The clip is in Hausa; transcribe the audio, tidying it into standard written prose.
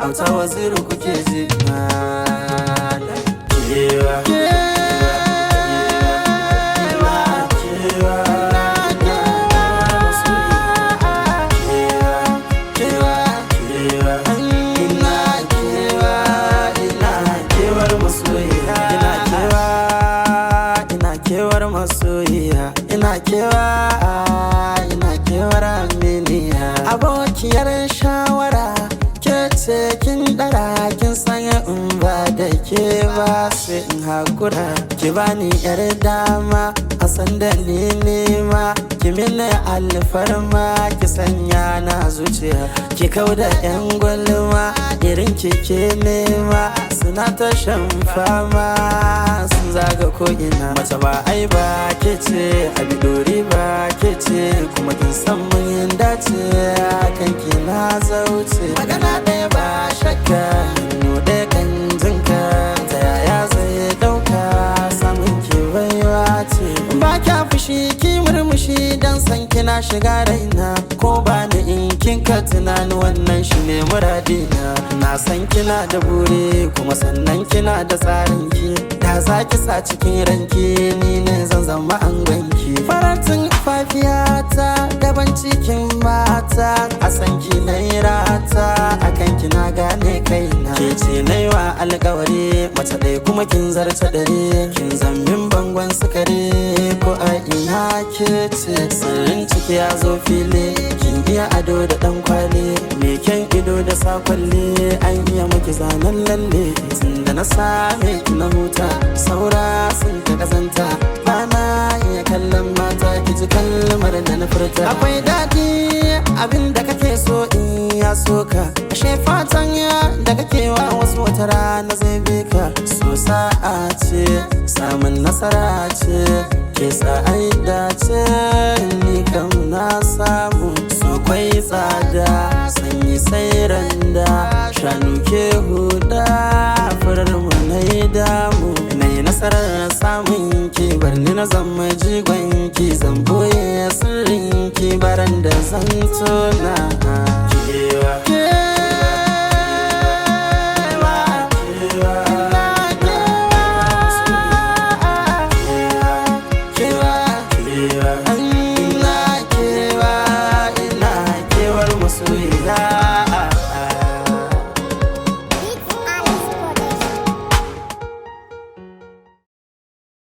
auta waziri kuke ji kewa ina kewar aminiya abokiyar shawara ke ce kin dara kin sanya in ba da ke ba sai in hakura ki bani yar dama a sanda ni nema ki mini alfarma ki sanya na zuciya ki kauda yan gwalma irin ki ke nema suna ta shan fama sun zaga ko'ina mace ba ai ba ke ce abidori ba ke ce kuma kin san mun dace kanki na zauce magana ɗaya ba shakka hannu ɗaya kan jinka ta yaya zai ɗauka samun ki baiwa ce ba kya fushi ki murmushi dan san kina shiga raina ko ba ni in kin ka tunani wannan shi ne muradina na san kina da buri kuma sannan kina da tsarin ki da za ki sa cikin ranki ni ne zan zama angonki faratin fafiyata daban cikin mata a san ki na rata akan kina gane kaina ke ce na yi wa alkawari mace ɗaya kuma kin zarce dare kin zambin bangon sukari ko a ina ke ce sirrin ciki ya zo fili kin iya ado da ɗan kwali me kyan ido da sakwalle an iya maki zanen lalle tun da na same ki na huta saura sun ta kazanta bana iya kallon mata ki ji kalmar da na furta akwai daɗi abin da kake so in ya soka ashe fatan ya da kake wa wasu wata rana zai bi ka so sa'a ce samun nasara ce ke sa'ai dace ni kam na samu so kwai tsada sanyi sai randa shanu ke huda furar mu na yi damu na yi nasarar samun ki bar ni na zama jigon ki zan boye sirrin ki baran da zan tona kewa ina kewar masoyiya